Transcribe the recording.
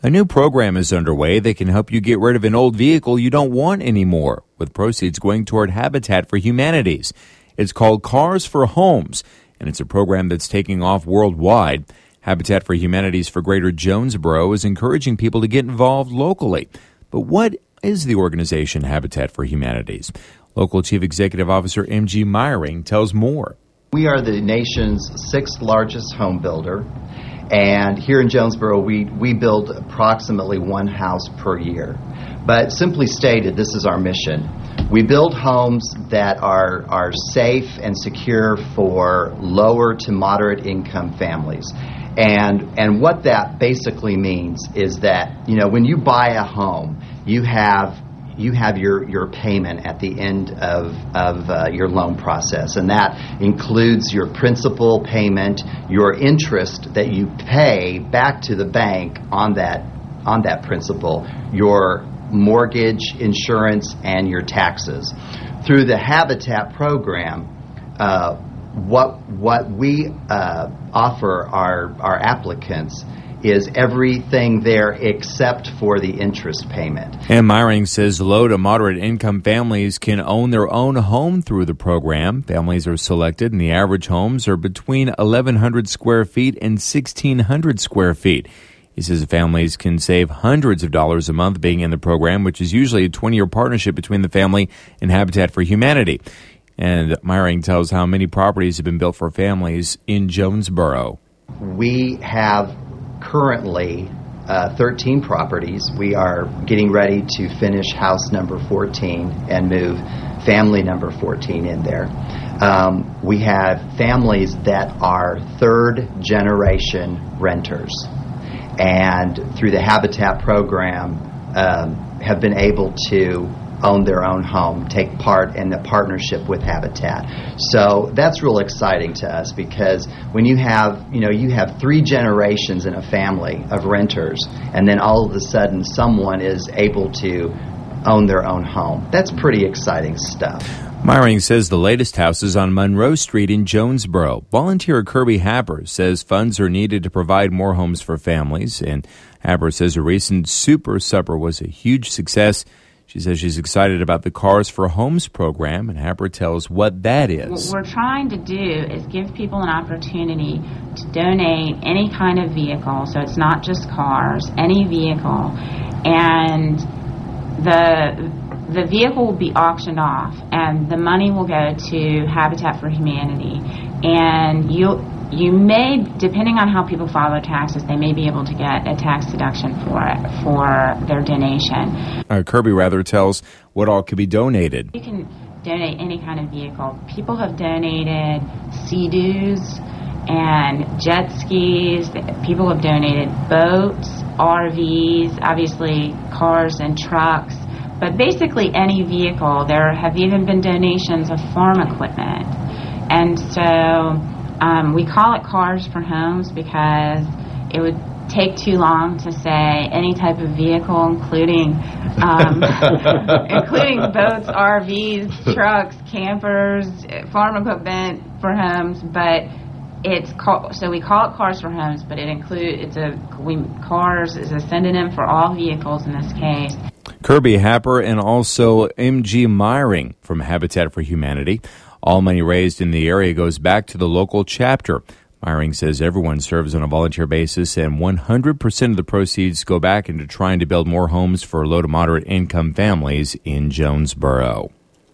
A new program is underway that can help you get rid of an old vehicle you don't want anymore, with proceeds going toward Habitat for Humanities. It's called Cars for Homes, and it's a program that's taking off worldwide. Habitat for Humanities for Greater Jonesboro is encouraging people to get involved locally. But what is the organization Habitat for Humanities? Local Chief Executive Officer M.G. Meyering tells more. We are the nation's sixth largest home builder. And here in Jonesboro, we build approximately one house per year. But simply stated, this is our mission. We build homes that are safe and secure for lower to moderate income families. And what that basically means is that, when you buy a home, you have your payment at the end of your loan process, and that includes your principal payment, your interest that you pay back to the bank on that principal, your mortgage, insurance, and your taxes. Through the Habitat program, what we offer our applicants is everything there except for the interest payment. And Meyering says low to moderate income families can own their own home through the program. Families are selected, and the average homes are between 1,100 square feet and 1,600 square feet. He says families can save hundreds of dollars a month being in the program, which is usually a 20-year partnership between the family and Habitat for Humanity. And Meyering tells how many properties have been built for families in Jonesboro. We have currently 13 properties. We are getting ready to finish house number 14 and move family number 14 in there. We have families that are third generation renters, and through the Habitat program have been able to own their own home, take part in the partnership with Habitat. So that's real exciting to us, because when you have three generations in a family of renters, and then all of a sudden someone is able to own their own home, that's pretty exciting stuff. Meyering says the latest house is on Monroe Street in Jonesboro. Volunteer Kirby Happer says funds are needed to provide more homes for families, and Happer says a recent Super Supper was a huge success. She says she's excited about the Cars for Homes program, and Happer tells what that is. What we're trying to do is give people an opportunity to donate any kind of vehicle, so it's not just cars, any vehicle, and the vehicle will be auctioned off, and the money will go to Habitat for Humanity. And you may, depending on how people file their taxes, they may be able to get a tax deduction for their donation. Kirby tells what all could be donated. You can donate any kind of vehicle. People have donated Sea-Doos and jet skis. People have donated boats, RVs, obviously cars and trucks. But basically any vehicle. There have even been donations of farm equipment. And so we call it Cars for Homes because it would take too long to say any type of vehicle, including boats, RVs, trucks, campers, farm equipment for homes. But we call it Cars for Homes, but cars is a synonym for all vehicles in this case. Kirby Happer and also M.G. Meyering from Habitat for Humanity. All money raised in the area goes back to the local chapter. Meyering says everyone serves on a volunteer basis, and 100% of the proceeds go back into trying to build more homes for low to moderate income families in Jonesboro.